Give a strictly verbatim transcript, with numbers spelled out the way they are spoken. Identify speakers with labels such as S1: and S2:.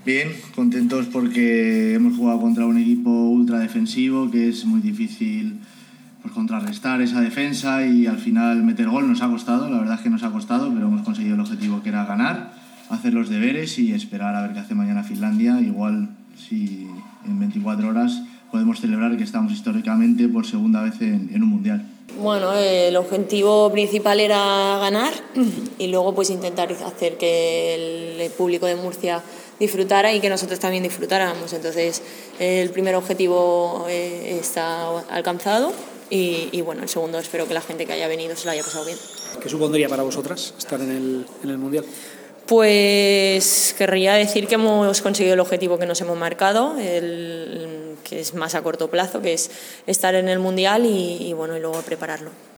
S1: Bien, contentos porque hemos jugado contra un equipo ultra defensivo que es muy difícil pues, contrarrestar esa defensa y al final meter gol nos ha costado, la verdad es que nos ha costado, pero hemos conseguido el objetivo que era ganar, hacer los deberes y esperar a ver qué hace mañana Finlandia. Igual si en veinticuatro horas podemos celebrar que estamos históricamente por segunda vez en, en un mundial.
S2: Bueno, el objetivo principal era ganar y luego pues intentar hacer que el público de Murcia disfrutara y que nosotros también disfrutáramos. Entonces el primer objetivo eh, está alcanzado y, y bueno, el segundo espero que la gente que haya venido se lo haya pasado bien.
S3: ¿Qué supondría para vosotras estar en el, en el Mundial?
S2: Pues querría decir que hemos conseguido el objetivo que nos hemos marcado, el, que es más a corto plazo, que es estar en el Mundial y, y bueno, y luego prepararlo.